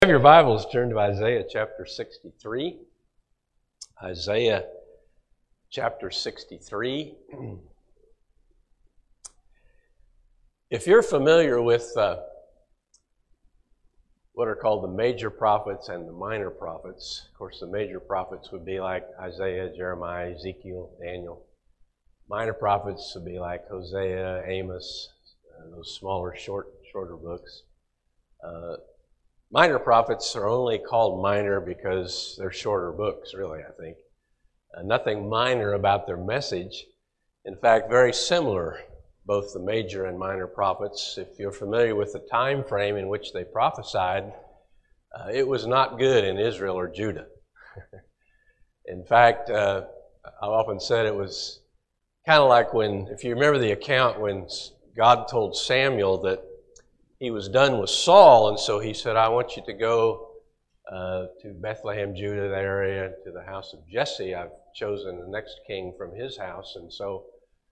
Have your Bibles turned to Isaiah chapter 63. Isaiah chapter 63. If you're familiar with what are called the major prophets and the minor prophets, of course the major prophets would be like Isaiah, Jeremiah, Ezekiel, Daniel. Minor prophets would be like Hosea, Amos, those smaller, shorter books. Minor prophets are only called minor because they're shorter books, really, I think. Nothing minor about their message. In fact, very similar, both the major and minor prophets. If you're familiar with the time frame in which they prophesied, it was not good in Israel or Judah. In fact, I've often said it was kind of like when, if you remember the account when God told Samuel that he was done with Saul, and so he said, I want you to go to Bethlehem, Judah, that area, to the house of Jesse. I've chosen the next king from his house. And so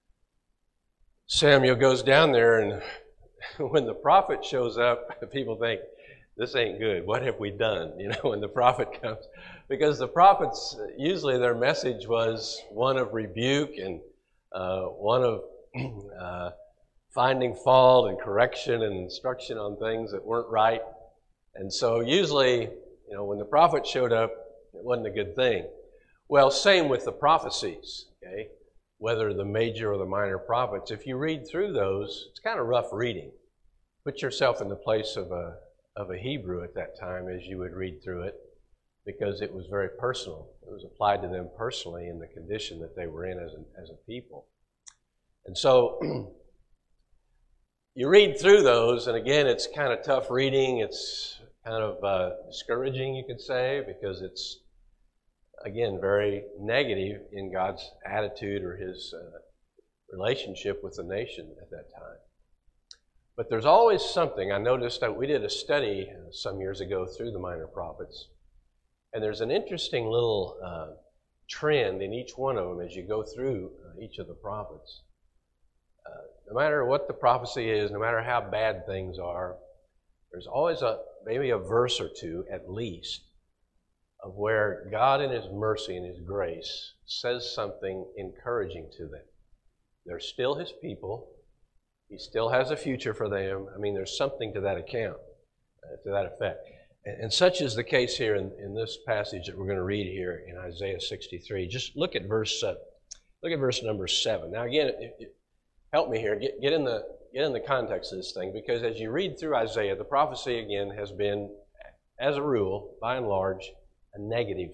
Samuel goes down there, and when the prophet shows up, people think, this ain't good. What have we done? You know, when the prophet comes. Because the prophets, usually their message was one of rebuke and one of finding fault and correction and instruction on things that weren't right. And so usually, you know, when the prophet showed up, it wasn't a good thing. Well, same with the prophecies, okay? Whether the major or the minor prophets. If you read through those, it's kind of rough reading. Put yourself in the place of a Hebrew at that time as you would read through it, because it was very personal. It was applied to them personally in the condition that they were in as a people. And so you read through those, and again, it's kind of tough reading. It's kind of discouraging, you could say, because it's, again, very negative in God's attitude or His relationship with the nation at that time. But there's always something. I noticed that we did a study some years ago through the minor prophets, and there's an interesting little trend in each one of them as you go through each of the prophets. No matter what the prophecy is, no matter how bad things are, there's always maybe a verse or two at least of where God in His mercy and His grace says something encouraging to them. They're still His people. He still has a future for them. I mean, there's something to that account, to that effect. And such is the case here in this passage that we're going to read here in Isaiah 63. Just look at verse number 7. Now again, help me here. Get in the context of this thing, because as you read through Isaiah, the prophecy again has been, as a rule, by and large, a negative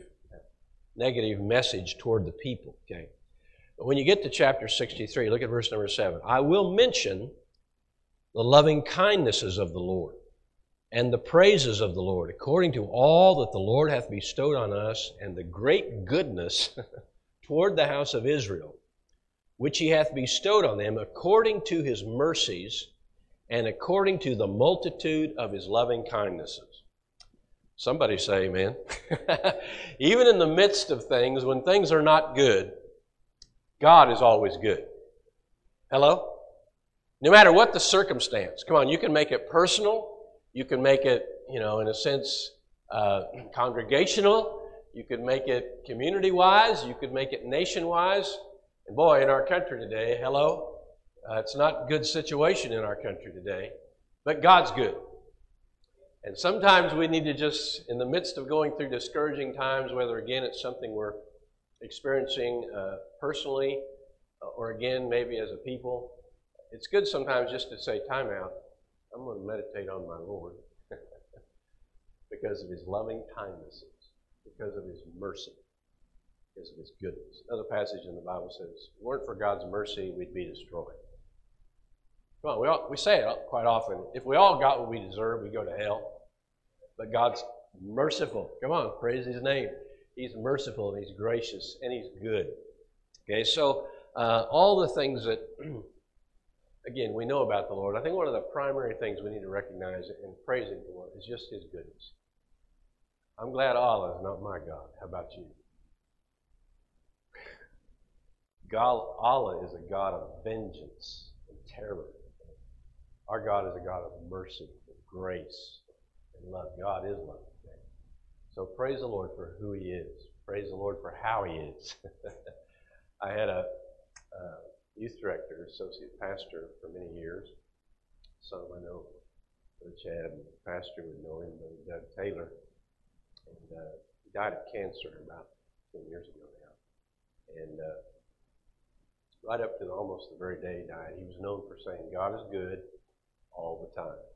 message toward the people. Okay, but when you get to chapter 63, look at verse number 7. I will mention the loving kindnesses of the Lord and the praises of the Lord, according to all that the Lord hath bestowed on us, and the great goodness toward the house of Israel, which He hath bestowed on them according to His mercies and according to the multitude of His loving kindnesses. Somebody say amen. Even in the midst of things, when things are not good, God is always good. Hello? No matter what the circumstance. Come on, you can make it personal. You can make it, in a sense, congregational. You could make it community-wise. You could make it nation-wise. And boy, in our country today, hello, it's not a good situation in our country today, but God's good. And sometimes we need to just, in the midst of going through discouraging times, whether again it's something we're experiencing personally, or again maybe as a people, it's good sometimes just to say, time out, I'm going to meditate on my Lord because of His loving kindnesses, because of His mercy, because of His goodness. Another passage in the Bible says, if it weren't for God's mercy, we'd be destroyed. Come on, we say it quite often. If we all got what we deserve, we go to hell. But God's merciful. Come on, praise His name. He's merciful and He's gracious and He's good. Okay, so all the things that, again, we know about the Lord, I think one of the primary things we need to recognize and praise Him for is just His goodness. I'm glad Allah is not my God. How about you? Allah is a God of vengeance and terror. Our God is a God of mercy and grace and love. God is love. Okay? So praise the Lord for who He is. Praise the Lord for how He is. I had a youth director, associate pastor for many years. Some I know, Brother Chad and the pastor would know him, Brother Doug Taylor. And he died of cancer about 10 years ago now. And right up to almost the very day he died, he was known for saying, God is good all the time.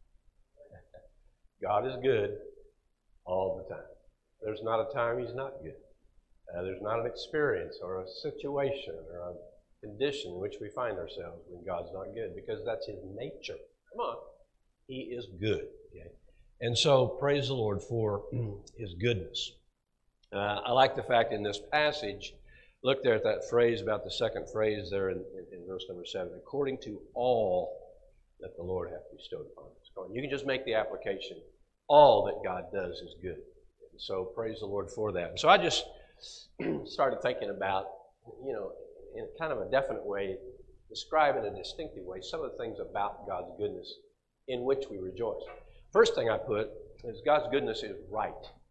God is good all the time. There's not a time He's not good. There's not an experience or a situation or a condition in which we find ourselves when God's not good, because that's His nature. Come on. He is good. Okay? And so, praise the Lord for His goodness. I like the fact in this passage, look there at that phrase, about the second phrase there in verse number 7, according to all that the Lord hath bestowed upon us. You can just make the application. All that God does is good. And so, praise the Lord for that. And so I just started thinking about, in kind of a definite way, describe in a distinctive way some of the things about God's goodness in which we rejoice. First thing I put is God's goodness is right.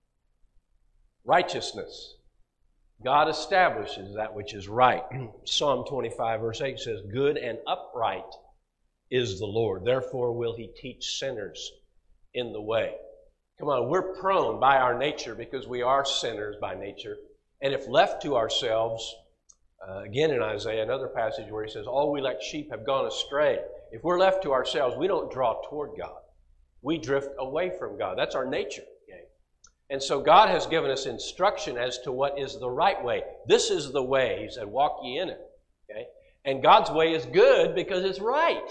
Righteousness. God establishes that which is right. Psalm 25 verse 8 says, good and upright is the Lord. Therefore will He teach sinners in the way. Come on, we're prone by our nature, because we are sinners by nature. And if left to ourselves, again in Isaiah, another passage where He says, all we like sheep have gone astray. If we're left to ourselves, we don't draw toward God. We drift away from God. That's our nature. Okay? And so God has given us instruction as to what is the right way. This is the way, He said, walk ye in it. Okay? And God's way is good because it's right.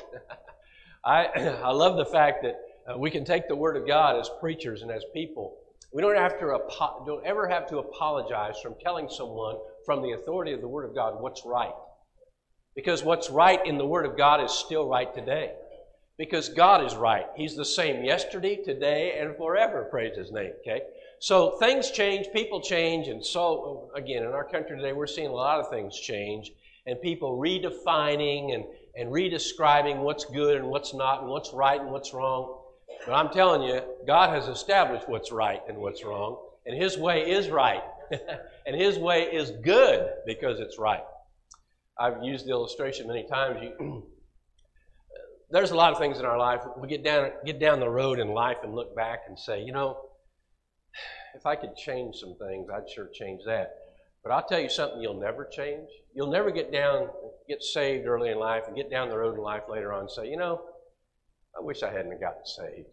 I love the fact that we can take the Word of God as preachers and as people. We don't ever have to apologize from telling someone from the authority of the Word of God what's right. Because what's right in the Word of God is still right today. Because God is right. He's the same yesterday, today, and forever. Praise His name. Okay? So things change, people change, and so, again, in our country today, we're seeing a lot of things change, and people redefining and redescribing what's good and what's not, and what's right and what's wrong. But I'm telling you, God has established what's right and what's wrong, and His way is right. And His way is good because it's right. I've used the illustration many times. There's a lot of things in our life. We get down the road in life and look back and say, if I could change some things, I'd sure change that. But I'll tell you something you'll never change. You'll never get saved early in life and get down the road in life later on and say, I wish I hadn't gotten saved.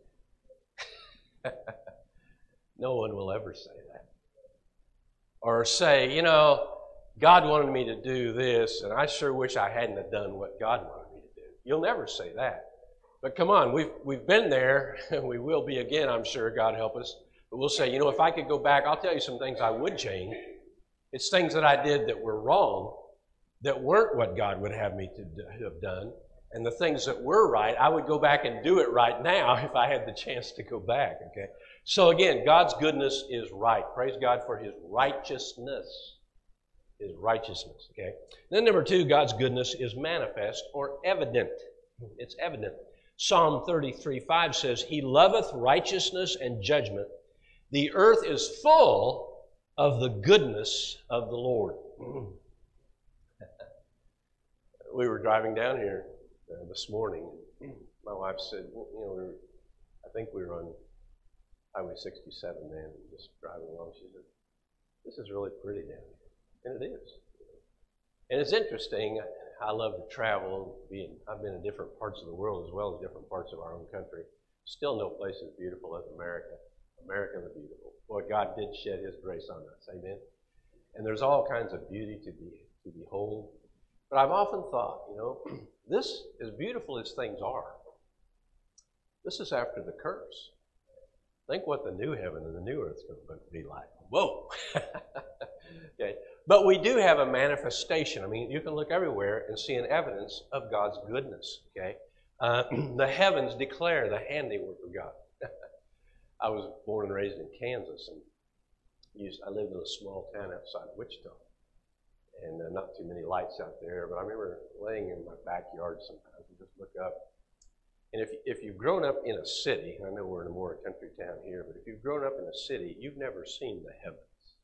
No one will ever say that. Or say, God wanted me to do this, and I sure wish I hadn't have done what God wanted me to do. You'll never say that. But come on, we've been there, and we will be again, I'm sure, God help us. But we'll say, if I could go back, I'll tell you some things I would change. It's things that I did that were wrong, that weren't what God would have me to have done. And the things that were right, I would go back and do it right now if I had the chance to go back, okay? So again, God's goodness is right. Praise God for His righteousness. His righteousness, okay? Then number 2, God's goodness is manifest or evident. It's evident. Psalm 33:5 says, He loveth righteousness and judgment. The earth is full of the goodness of the Lord. We were driving down here this morning. My wife said, I think we were on Highway 67 then, just driving along. She said, this is really pretty down here. And it is. And it's interesting. I love to travel. I've been in different parts of the world as well as different parts of our own country. Still no place as beautiful as America. America the beautiful. Boy, God did shed His grace on us. Amen. And there's all kinds of beauty to behold. But I've often thought, this, as beautiful as things are, this is after the curse. Think what the new heaven and the new earth is going to be like. Whoa! Okay. But we do have a manifestation. I mean, you can look everywhere and see an evidence of God's goodness. Okay. The heavens declare the handiwork of God. I was born and raised in Kansas, and I lived in a small town outside of Wichita. And not too many lights out there, but I remember laying in my backyard sometimes and just look up And if you've grown up in a city, I know we're in a more country town here, but if you've grown up in a city, you've never seen the heavens.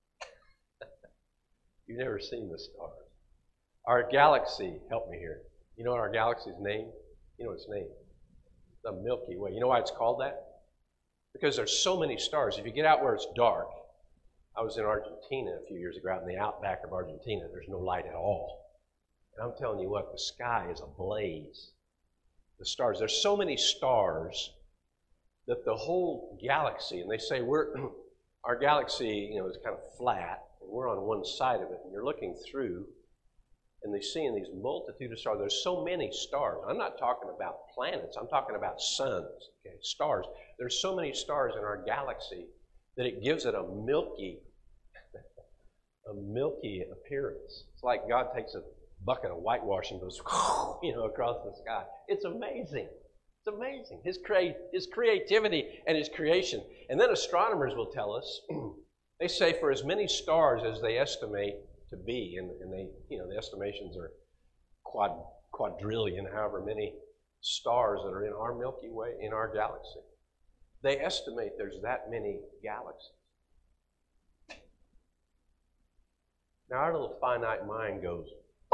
You've never seen the stars. Our galaxy, help me here. You know what our galaxy's name? You know its name? The Milky Way. You know why it's called that? Because there's so many stars. If you get out where it's dark, I was in Argentina a few years ago, out in the outback of Argentina. There's no light at all. And I'm telling you what, the sky is ablaze. The stars, there's so many stars that the whole galaxy, and they say our galaxy, you know, is kind of flat, and we're on one side of it, and you're looking through, and they're seeing these multitude of stars. There's so many stars. I'm not talking about planets. I'm talking about suns, okay, stars. There's so many stars in our galaxy that it gives it a milky appearance. It's like God takes a bucket of whitewash and goes, you know, across the sky. It's amazing. It's amazing. His creativity and His creation. And then astronomers will tell us, they say for as many stars as they estimate to be, and they, you know, the estimations are quadrillion, however many stars that are in our Milky Way, in our galaxy. They estimate there's that many galaxies. Now our little finite mind goes,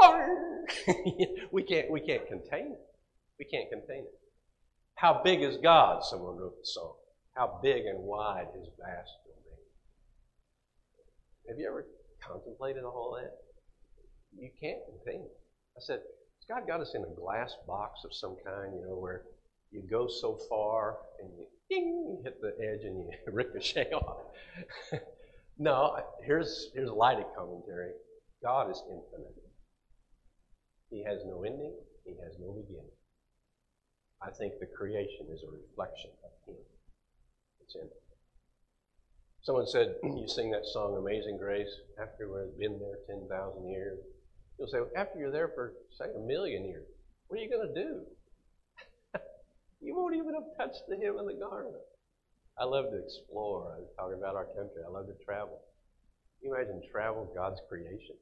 we can't contain it. We can't contain it. How big is God? Someone wrote the song. How big and wide His vast domain. Have you ever contemplated all that? You can't contain it. I said, has God got us in a glass box of some kind, you know, where you go so far and you hit the edge and you ricochet off? No, here's a lighted commentary. God is infinite. He has no ending. He has no beginning. I think the creation is a reflection of Him. It's infinite. Someone said, you sing that song, Amazing Grace, after we've been there 10,000 years. You'll say, well, after you're there for, say, 1,000,000 years, what are you going to do? You won't even have touched the hem of the garment. I love to explore. I was talking about our country. I love to travel. Can you imagine travel, God's creation?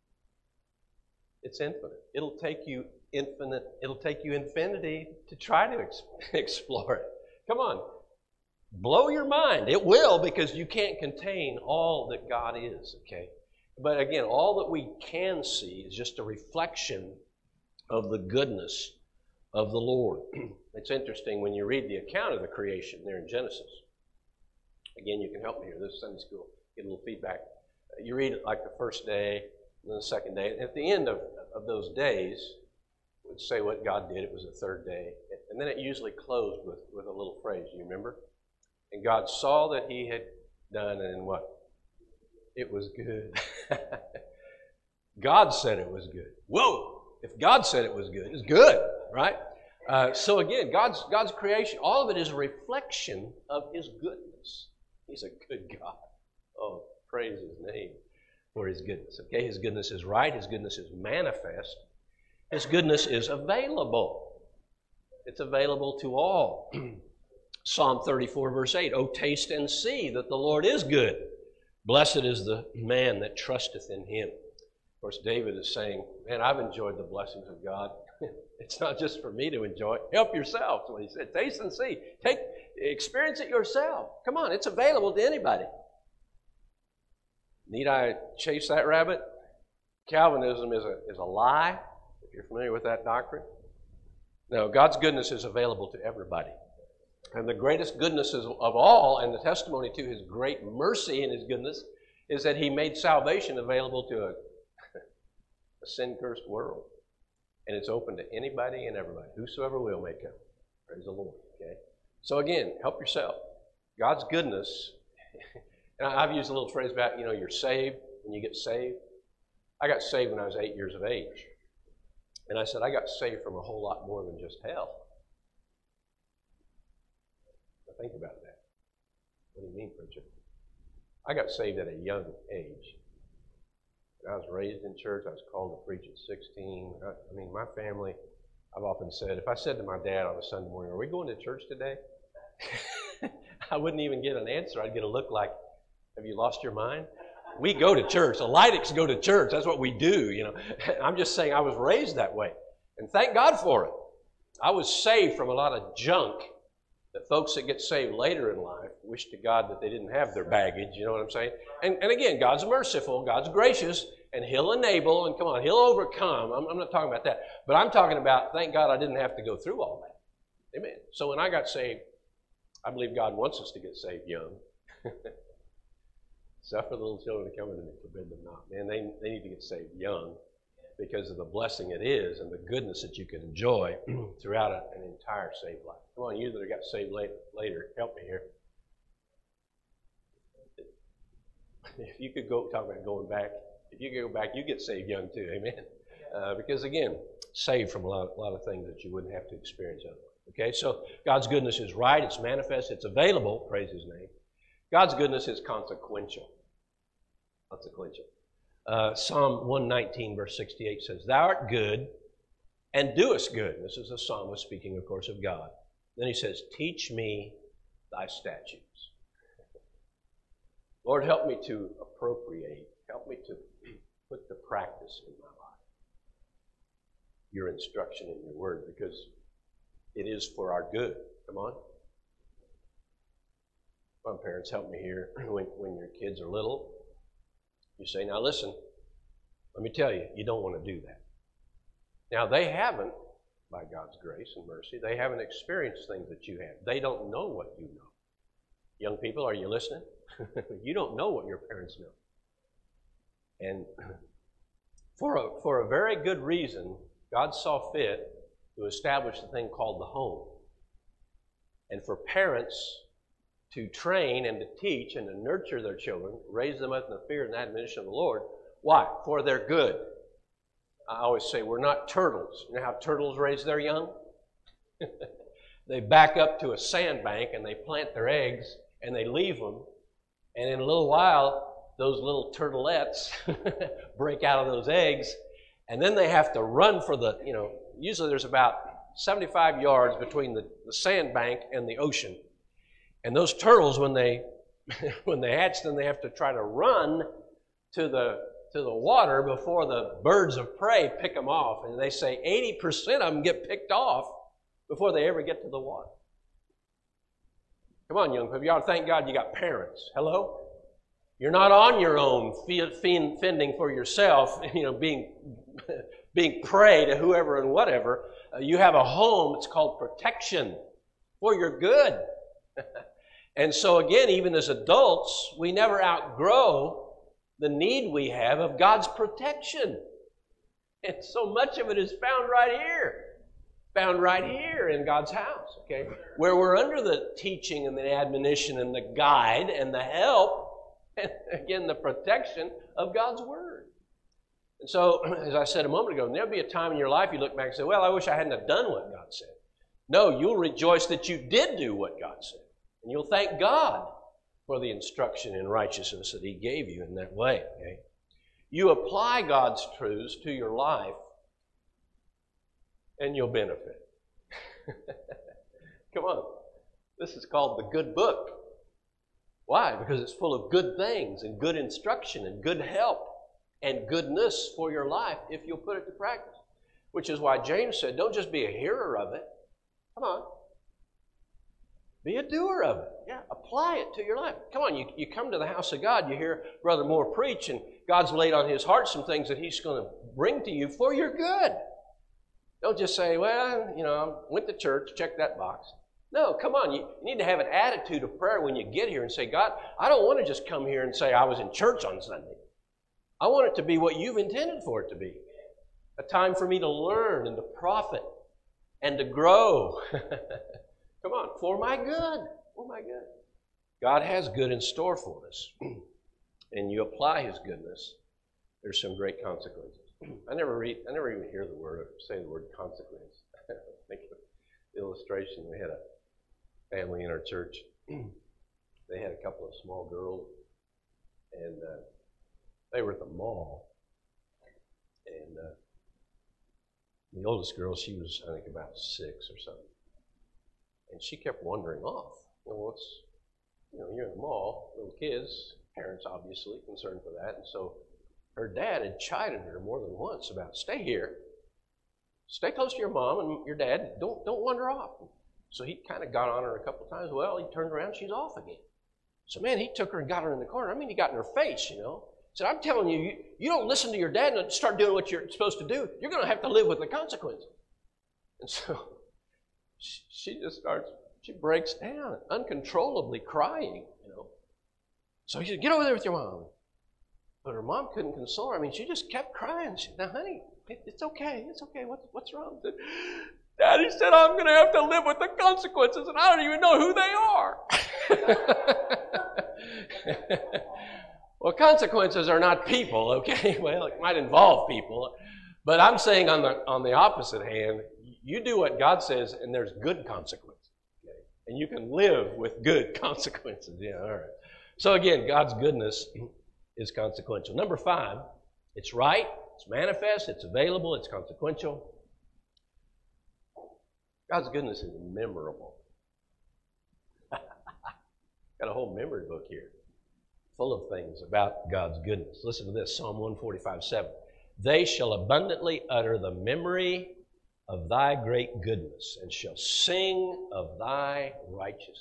It's infinite. It'll take you infinity to try to explore it. Come on. Blow your mind. It will, because you can't contain all that God is, okay? But again, all that we can see is just a reflection of the goodness of the Lord. It's interesting when you read the account of the creation there in Genesis. Again, you can help me here. This is Sunday school. Get a little feedback. You read it like the first day, and then the second day. And at the end of those days, it would say what God did. It was the third day. And then it usually closed with a little phrase. Do you remember? And God saw that He had done, and what? It was good. God said it was good. Whoa! If God said it was good, it's good, right? So again, God's creation, all of it is a reflection of His goodness. He's a good God. Oh, praise His name for His goodness. Okay, His goodness is right. His goodness is manifest. His goodness is available. It's available to all. Psalm 34, verse 8, "O taste and see that the Lord is good. Blessed is the man that trusteth in Him." Of course, David is saying, man, I've enjoyed the blessings of God. It's not just for me to enjoy. Help yourself. That's what he said. Taste and see. Experience it yourself. Come on, it's available to anybody. Need I chase that rabbit? Calvinism is a lie, if you're familiar with that doctrine. No, God's goodness is available to everybody. And the greatest goodness of all, and the testimony to His great mercy and His goodness, is that He made salvation available to a sin-cursed world. And it's open to anybody and everybody. Whosoever will may come. Praise the Lord. Okay. So again, help yourself. God's goodness. And I've used a little phrase about, you're saved when you get saved. I got saved when I was 8 years of age. And I said, I got saved from a whole lot more than just hell. Now think about that. What do you mean, preacher? I got saved at a young age. I was raised in church. I was called to preach at 16. My family, I've often said, if I said to my dad on a Sunday morning, are we going to church today? I wouldn't even get an answer. I'd get a look like, have you lost your mind? We go to church. The Leidics go to church. That's what we do, I'm just saying I was raised that way. And thank God for it. I was saved from a lot of junk that folks that get saved later in life wish to God that they didn't have their baggage, you know what I'm saying? And again, God's merciful, God's gracious, and He'll enable, and come on, He'll overcome. I'm not talking about that. But I'm talking about, thank God I didn't have to go through all that. Amen. So when I got saved, I believe God wants us to get saved young. Suffer little children to come unto me, forbid them not. Man, they need to get saved young because of the blessing it is and the goodness that you can enjoy throughout an entire saved life. Come on, you that got saved later, help me here. If you could talk about going back, if you could go back, you get saved young too, amen? Because again, saved from a lot of things that you wouldn't have to experience otherwise. Okay, so God's goodness is right, it's manifest, it's available, praise His name. God's goodness is consequential. Consequential. Psalm 119, verse 68 says, Thou art good and doest good. This is the psalmist speaking, of course, of God. Then he says, Teach me thy statutes. Lord, help me to appropriate, help me to put the practice in my life. Your instruction in your word, because it is for our good. Come on. Come on, parents, help me here. When your kids are little, you say, now listen, let me tell you, you don't want to do that. Now, they haven't, by God's grace and mercy, they haven't experienced things that you have. They don't know what you know. Young people, are you listening? You don't know what your parents know. And for a very good reason, God saw fit to establish the thing called the home. And for parents to train and to teach and to nurture their children, raise them up in the fear and admonition of the Lord. Why? For their good. I always say we're not turtles. You know how turtles raise their young? They back up to a sandbank and they plant their eggs and they leave them. And in a little while, those little turtlettes break out of those eggs. And then they have to run for the, usually there's about 75 yards between the sandbank and the ocean. And those turtles, when they hatch, then they have to try to run to the water before the birds of prey pick them off. And they say 80% of them get picked off before they ever get to the water. Come on, young people. You ought to thank God you got parents. Hello? You're not on your own fending for yourself, being prey to whoever and whatever. You have a home. It's called protection for your good. And so again, even as adults, we never outgrow the need we have of God's protection. And so much of it is found right here in God's house, okay? Where we're under the teaching and the admonition and the guide and the help, and again, the protection of God's Word. And so, as I said a moment ago, there'll be a time in your life you look back and say, well, I wish I hadn't have done what God said. No, you'll rejoice that you did do what God said. And you'll thank God for the instruction in righteousness that He gave you in that way. Okay? You apply God's truths to your life, and you'll benefit. Come on. This is called the good book. Why? Because it's full of good things and good instruction and good help and goodness for your life if you'll put it to practice. Which is why James said, don't just be a hearer of it. Come on. Be a doer of it. Yeah, apply it to your life. Come on, you come to the house of God, you hear Brother Moore preach, and God's laid on his heart some things that He's going to bring to you for your good. Don't just say, well, I went to church, check that box. No, come on, you need to have an attitude of prayer when you get here and say, God, I don't want to just come here and say I was in church on Sunday. I want it to be what You've intended for it to be. A time for me to learn and to profit and to grow. Come on, for my good. For my good. God has good in store for us. And you apply His goodness, there's some great consequences. I never even hear the word or say the word consequence. I think of the illustration. We had a family in our church. They had a couple of small girls, and they were at the mall. And the oldest girl, she was, I think, about 6 or something. And she kept wandering off. Well, you're in the mall, little kids, parents obviously concerned for that. And so her dad had chided her more than once about, stay here. Stay close to your mom and your dad. Don't wander off. So he kind of got on her a couple of times. Well, he turned around, she's off again. So, man, he took her and got her in the corner. I mean, he got in her face, He said, I'm telling you, you don't listen to your dad and start doing what you're supposed to do. You're going to have to live with the consequences. And so she breaks down, uncontrollably crying, So he said, get over there with your mom. But her mom couldn't console her. I mean, she just kept crying. She said, now, honey, it's okay. It's okay. What's wrong? Said, Daddy said I'm going to have to live with the consequences, and I don't even know who they are. Well, consequences are not people, okay? Well, it might involve people. But I'm saying on the opposite hand, you do what God says, and there's good consequences. Okay? And you can live with good consequences. Yeah, all right. So again, God's goodness is consequential. Number 5, it's right, it's manifest, it's available, it's consequential. God's goodness is memorable. Got a whole memory book here full of things about God's goodness. Listen to this, Psalm 145:7. They shall abundantly utter the memory of thy great goodness and shall sing of thy righteousness.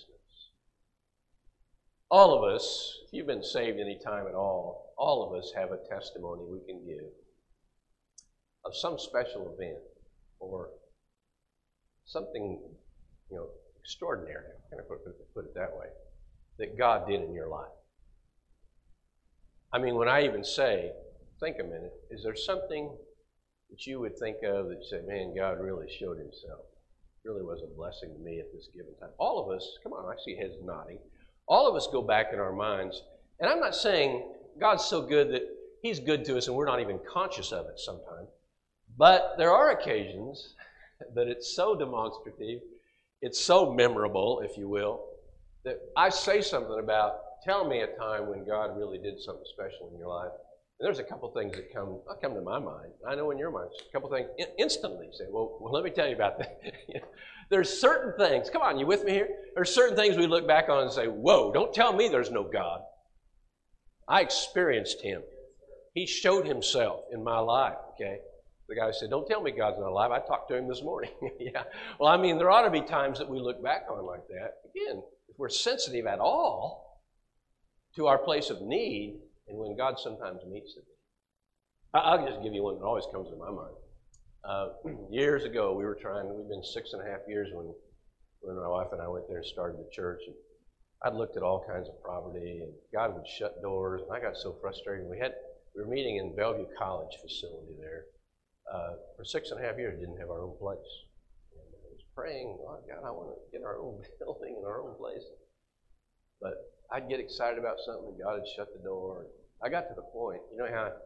All of us, if you've been saved any time at all of us have a testimony we can give of some special event or something, extraordinary, I'm going to put it that way, that God did in your life. I mean, when I even say, think a minute, is there something that you would think of that you say, man, God really showed himself, really was a blessing to me at this given time? All of us, come on, I see heads nodding. All of us go back in our minds, and I'm not saying God's so good that he's good to us and we're not even conscious of it sometimes, but there are occasions that it's so demonstrative, it's so memorable, if you will, that I say something about, tell me a time when God really did something special in your life. And there's a couple things that come to my mind. I know in your mind, a couple things instantly say, well, let me tell you about that. There's certain things, come on, you with me here? There's certain things we look back on and say, whoa, don't tell me there's no God. I experienced him. He showed himself in my life, okay? The guy said, don't tell me God's not alive. I talked to him this morning. Yeah. Well, I mean, there ought to be times that we look back on like that. Again, if we're sensitive at all to our place of need and when God sometimes meets it. I'll just give you one that always comes to my mind. Years ago, we've been 6.5 years when my wife and I went there and started the church. And I'd looked at all kinds of property, and God would shut doors, and I got so frustrated. We were meeting in Bellevue College facility there. For 6.5 years, didn't have our own place. And I was praying, oh, God, I want to get our own building and our own place. But I'd get excited about something, and God had shut the door. And I got to the point, you know how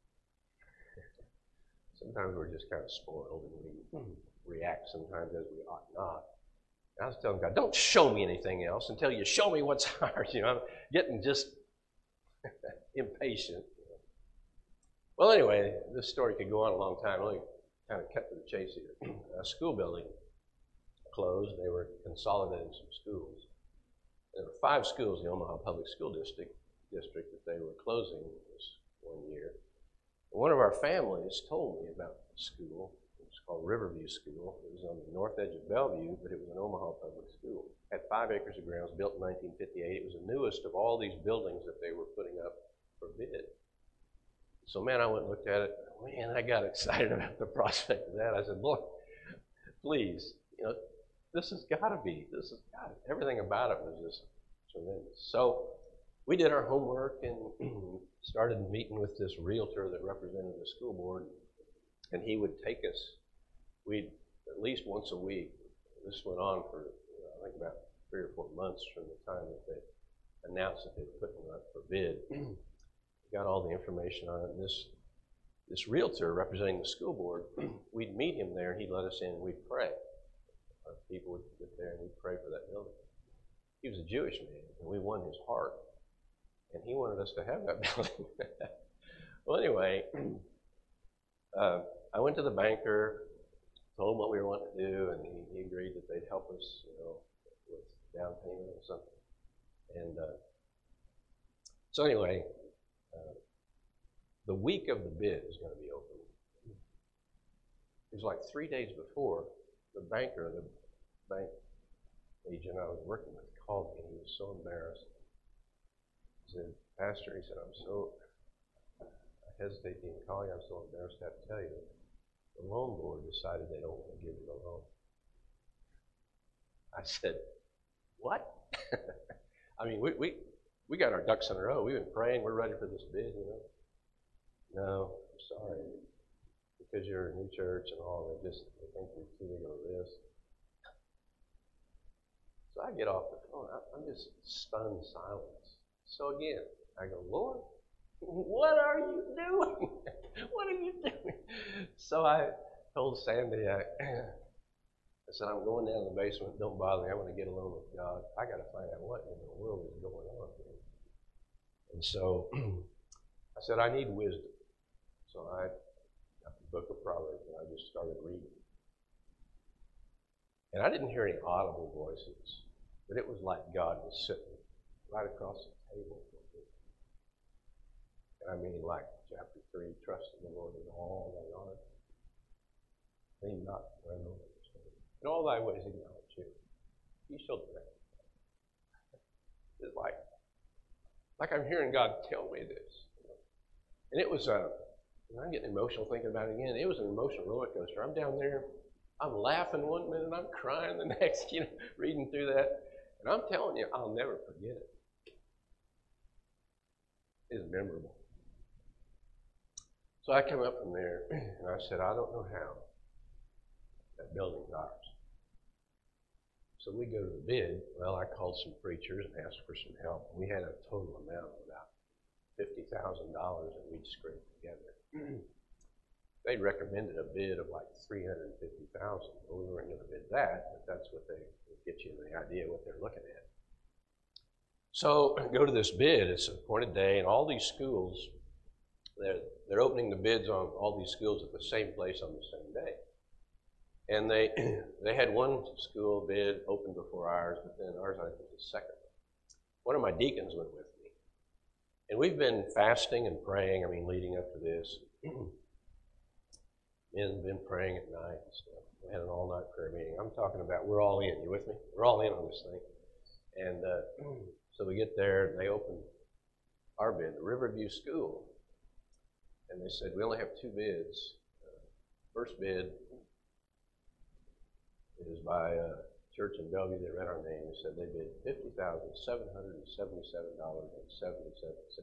sometimes we're just kind of spoiled, and we react sometimes as we ought not. I was telling God, don't show me anything else until you show me what's hard. I'm getting just impatient. Well, anyway, this story could go on a long time. Let me kind of cut to the chase here. A school building closed. They were consolidating some schools. There were 5 schools in the Omaha Public School District that they were closing this one year. And one of our families told me about the school. It's called Riverview School. It was on the north edge of Bellevue, but it was an Omaha public school. It had 5 acres of grounds, built in 1958. It was the newest of all these buildings that they were putting up for bid. So, man, I went and looked at it. Man, I got excited about the prospect of that. I said, Lord, please, this has got to be. Everything about it was just tremendous. So we did our homework and started meeting with this realtor that represented the school board. And he would take us, at least once a week. This went on for, I think about 3 or 4 months from the time that they announced that they were putting it up for bid. Got all the information on it. And this realtor representing the school board, we'd meet him there, and he'd let us in, and we'd pray. Our people would get there, and we'd pray for that building. He was a Jewish man, and we won his heart. And he wanted us to have that building. Well, anyway, I went to the banker, told him what we were wanting to do, and he agreed that they'd help us, with down payment or something. And so anyway, the week of the bid is going to be open. It was like 3 days before, the banker, the bank agent I was working with, called me. He was so embarrassed. He said, Pastor, he said, I hesitate to even call you. I'm so embarrassed to have to tell you. The loan board decided they don't want to give you the loan. I said, what? I mean, we got our ducks in a row. We've been praying. We're ready for this bid, you know. No, I'm sorry. Because you're a new church and all, they think you're too big of a risk. So I get off the phone. I'm just stunned silence. So again, I go, Lord, what are you doing? What are you doing? So I told Sandy, I said, I'm going down to the basement. Don't bother me. I want to get alone with God. I got to find out what in the world is going on here. And so I said, I need wisdom. So I got the book of Proverbs and I just started reading. And I didn't hear any audible voices, but it was like God was sitting right across the table from me. And I mean, like chapter 3, trust in the Lord with all thy heart. Lean not to thine own understanding. In all thy ways acknowledge him. He shall direct you. It's like I'm hearing God tell me this. And it was I'm getting emotional thinking about it again. It was an emotional roller coaster. I'm down there, I'm laughing one minute, I'm crying the next, reading through that. And I'm telling you, I'll never forget it. It's memorable. So I come up from there, and I said, I don't know how that building's ours. So we go to the bid. Well, I called some preachers and asked for some help. We had a total amount of about $50,000 that we'd scraped together. They recommended a bid of like $350,000. Well, we weren't going to bid that, but that's what they get you the idea what they're looking at. So I go to this bid. It's an appointed day, and all these schools, they're opening the bids on all these schools at the same place on the same day. And they had one school bid open before ours, but then ours, I think, was the second. One of my deacons went with me. And we've been fasting and praying, leading up to this. Men have been praying at night and stuff. We had an all-night prayer meeting. I'm talking about we're all in. You with me? We're all in on this thing. And so we get there, and they open our bid, the Riverview School. And they said, we only have 2 bids. First bid is by a church in Bellevue. They read our name. They said they bid $50,777.77.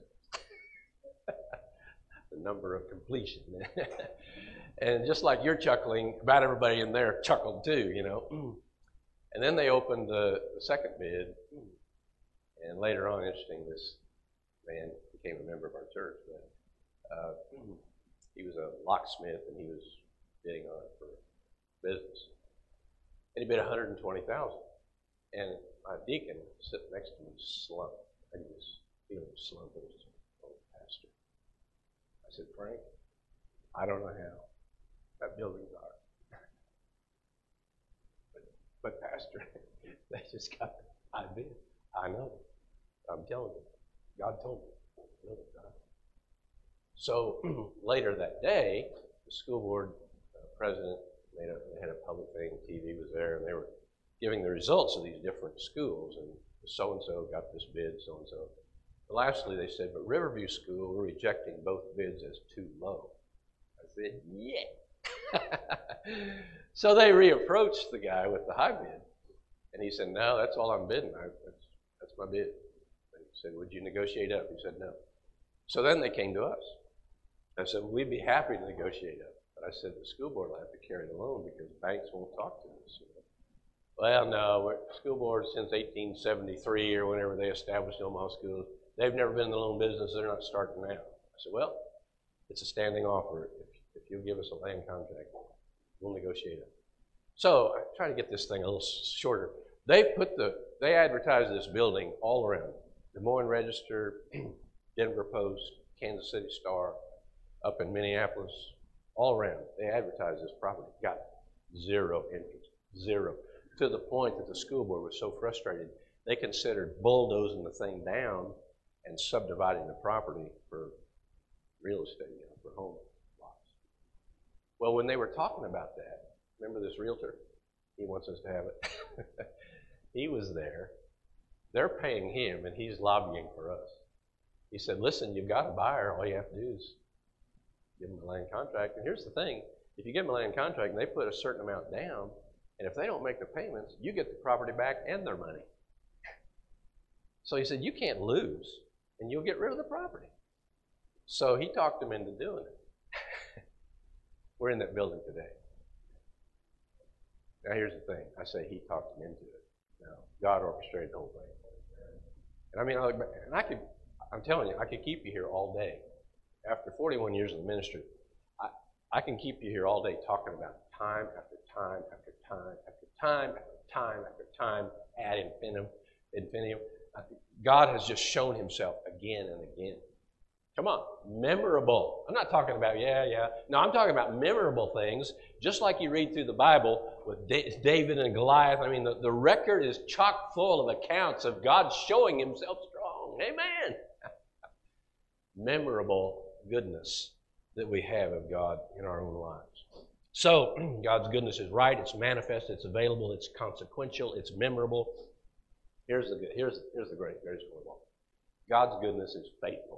The number of completion. And just like you're chuckling, about everybody in there chuckled too, And then they opened the second bid. And later on, interesting, this man became a member of our church. But he was a locksmith, and he was bidding on it for business. And he bid $120,000. And my deacon sitting next to me slumped. I could just feel him slumping. Oh, Pastor. I said, Frank, I don't know how that building's ours. But Pastor, they just got the bid. I know. I'm telling you. God told me. So later that day, the school board president they had a public thing, TV was there, and they were giving the results of these different schools, and so-and-so got this bid, so-and-so. But lastly, they said, but Riverview School, we're rejecting both bids as too low. I said, yeah. So they reapproached the guy with the high bid, and he said, no, that's all I'm bidding. That's my bid. They said, would you negotiate up? He said, no. So then they came to us. I said, well, we'd be happy to negotiate up. But I said, the school board will have to carry the loan because banks won't talk to us. Well, no, school board since 1873 or whenever they established Omaha schools, they've never been in the loan business. They're not starting now. I said, well, it's a standing offer. If you'll give us a land contract, we'll negotiate it. So I try to get this thing a little shorter. They advertised this building all around. Des Moines Register, Denver Post, Kansas City Star, up in Minneapolis, all around. They advertised this property. Got 0 interest, 0. To the point that the school board was so frustrated, they considered bulldozing the thing down and subdividing the property for real estate, for home lots. Well, when they were talking about that, remember this realtor? He wants us to have it. He was there. They're paying him, and he's lobbying for us. He said, listen, you've got a buyer. All you have to do is give them a land contract. And here's the thing. If you give them a land contract and they put a certain amount down, and if they don't make the payments, you get the property back and their money. So he said, you can't lose, and you'll get rid of the property. So he talked them into doing it. We're in that building today. Now here's the thing. I say he talked them into it. Now, God orchestrated the whole thing. And I mean, I'm telling you, I could keep you here all day. After 41 years in the ministry, I can keep you here all day talking about time after time after time after time after time after time ad infinitum. God has just shown himself again and again. Come on, memorable. I'm not talking about, No, I'm talking about memorable things, just like you read through the Bible with David and Goliath. I mean, the record is chock full of accounts of God showing himself strong. Amen. Memorable goodness that we have of God in our own lives. So, God's goodness is right, it's manifest, it's available, it's consequential, it's memorable. Here's the greatest one of all. God's goodness is faithful.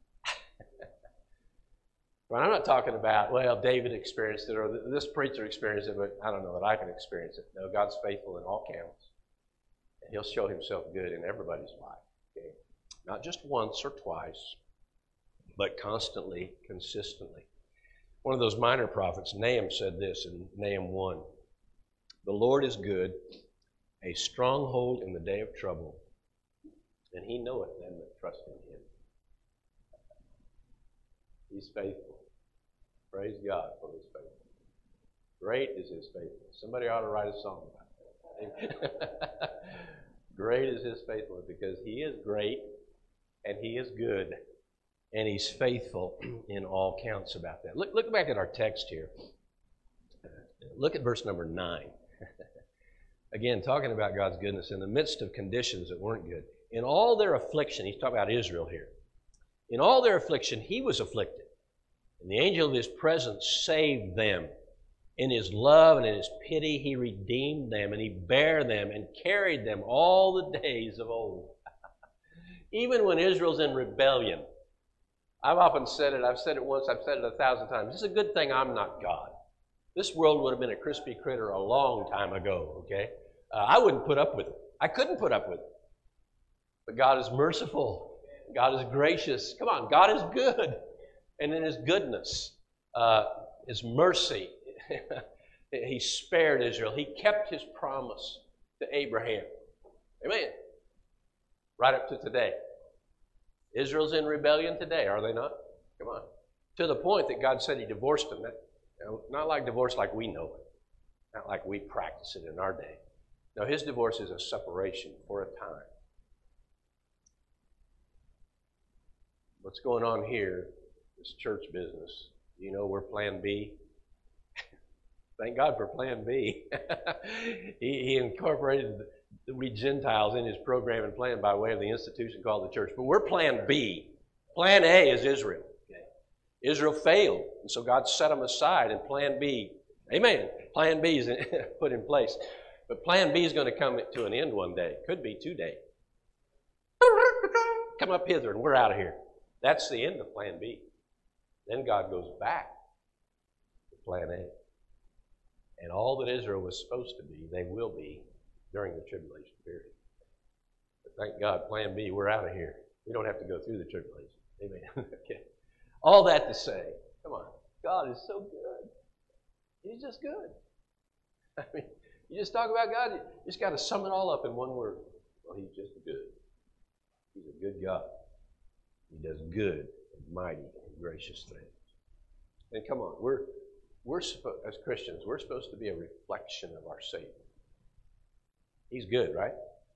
But I'm not talking about, well, David experienced it or this preacher experienced it, but I don't know that I can experience it. No, God's faithful in all counts. And he'll show himself good in everybody's life. Okay? Not just once or twice, but constantly, consistently. One of those minor prophets, Nahum, said this in Nahum 1. The Lord is good, a stronghold in the day of trouble, and he knoweth them that trust in him. He's faithful. Praise God for his faithfulness. Great is his faithfulness. Somebody ought to write a song about that. Great is his faithfulness because he is great and he is good and he's faithful in all counts about that. Look back at our text here. Look at verse number 9. Again, talking about God's goodness in the midst of conditions that weren't good. In all their affliction, he's talking about Israel here. In all their affliction, he was afflicted. And the angel of his presence saved them. In his love and in his pity, he redeemed them, and he bare them and carried them all the days of old. Even when Israel's in rebellion. I've often said it. I've said it once. I've said it 1,000 times. It's a good thing I'm not God. This world would have been a crispy critter a long time ago, okay? I wouldn't put up with it. I couldn't put up with it. But God is merciful. God is gracious. Come on, God is good. And in his goodness, his mercy, he spared Israel. He kept his promise to Abraham. Amen. Right up to today. Israel's in rebellion today, are they not? Come on. To the point that God said he divorced them. Not like divorce like we know it. Not like we practice it in our day. No, his divorce is a separation for a time. What's going on here is church business. You know, we're Plan B. Thank God for Plan B. he incorporated we Gentiles in his program and plan by way of the institution called the church. But we're Plan B. Plan A is Israel. Okay. Israel failed, and so God set them aside, and Plan B, amen, Plan B is put in place. But Plan B is going to come to an end one day. Could be today. Come up hither, and we're out of here. That's the end of Plan B. Then God goes back to Plan A. And all that Israel was supposed to be, they will be during the tribulation period. But thank God, Plan B, we're out of here. We don't have to go through the tribulation. Amen. Okay. All that to say, come on, God is so good. He's just good. I mean, you just talk about God, you just got to sum it all up in one word. Well, he's just good. He's a good God. He does good and mighty and gracious things. And come on, as Christians, we're supposed to be a reflection of our Savior. He's good, right?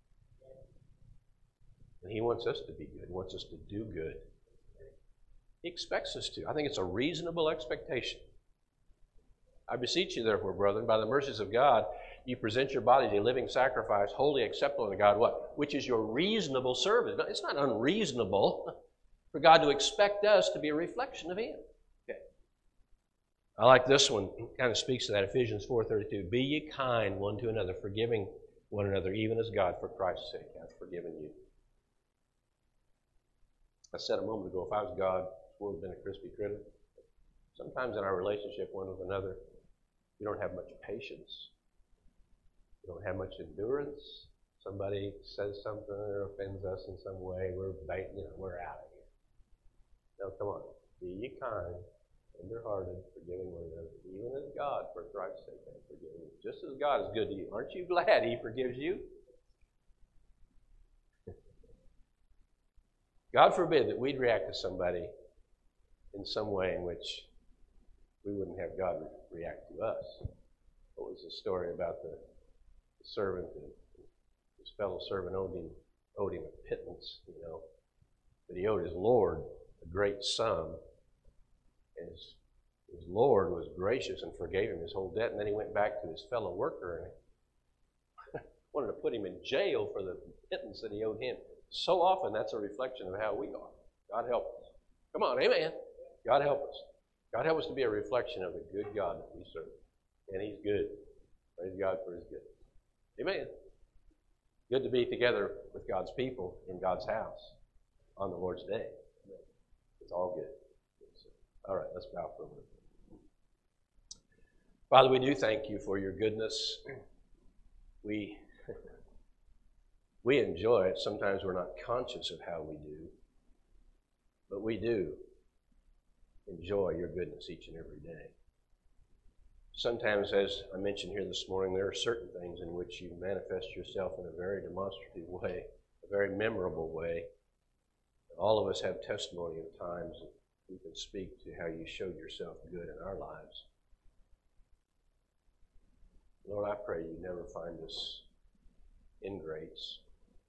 And he wants us to be good. He wants us to do good. He expects us to. I think it's a reasonable expectation. I beseech you, therefore, brethren, by the mercies of God, you present your bodies a living sacrifice, wholly acceptable to God, what? Which is your reasonable service. It's not unreasonable for God to expect us to be a reflection of him. Okay. I like this one. It kind of speaks to that. Ephesians 4:32. Be ye kind one to another, forgiving one another, even as God, for Christ's sake, hath forgiven you. I said a moment ago, if I was God, this world would have been a crispy critter. Sometimes in our relationship one with another, we don't have much patience. We don't have much endurance. Somebody says something or offends us in some way, we're out of here. No, come on. Be ye kind, tender-hearted, forgiving one another, even as God, for Christ's sake, hath forgiven you. Just as God is good to you. Aren't you glad He forgives you? God forbid that we'd react to somebody in some way in which we wouldn't have God react to us. What was the story about the servant? His fellow servant owed him a pittance, but he owed his Lord a great sum. And his Lord was gracious and forgave him his whole debt, and then he went back to his fellow worker and wanted to put him in jail for the pittance that he owed him. So often that's a reflection of how we are. God help us. Come on, amen. God help us. God help us to be a reflection of the good God that we serve. And He's good. Praise God for His goodness. Amen. Good to be together with God's people in God's house on the Lord's day. It's all good. All right, let's bow for a minute. Father, we do thank You for Your goodness. We enjoy it. Sometimes we're not conscious of how we do, but we do enjoy Your goodness each and every day. Sometimes, as I mentioned here this morning, there are certain things in which You manifest Yourself in a very demonstrative way, a very memorable way. All of us have testimony of times that we can speak to how You showed Yourself good in our lives. Lord, I pray You never find us ingrates,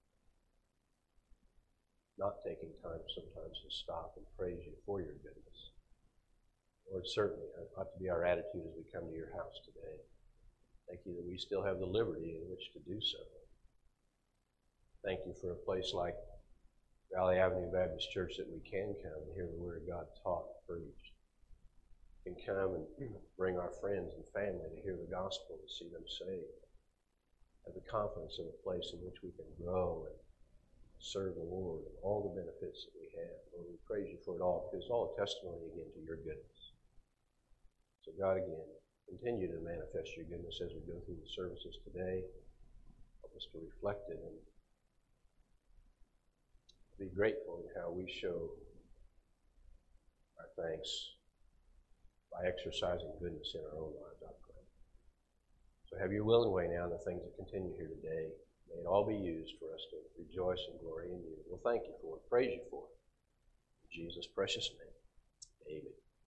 not taking time sometimes to stop and praise You for Your goodness. Lord, certainly that ought to be our attitude as we come to Your house today. Thank You that we still have the liberty in which to do so. Thank You for a place like Valley Avenue Baptist Church that we can come and hear the Word of God taught and preached. We can come and bring our friends and family to hear the gospel, to see them saved. Have the confidence of a place in which we can grow and serve the Lord and all the benefits that we have. Lord, we praise You for it all, because it's all a testimony again to Your goodness. So God, again, continue to manifest Your goodness as we go through the services today. Help us to reflect it and be grateful in how we show our thanks by exercising goodness in our own lives, I pray. So have Your will and way now in the things that continue here today. May it all be used for us to rejoice and glory in You. We'll thank You for it, praise You for it. In Jesus' precious name.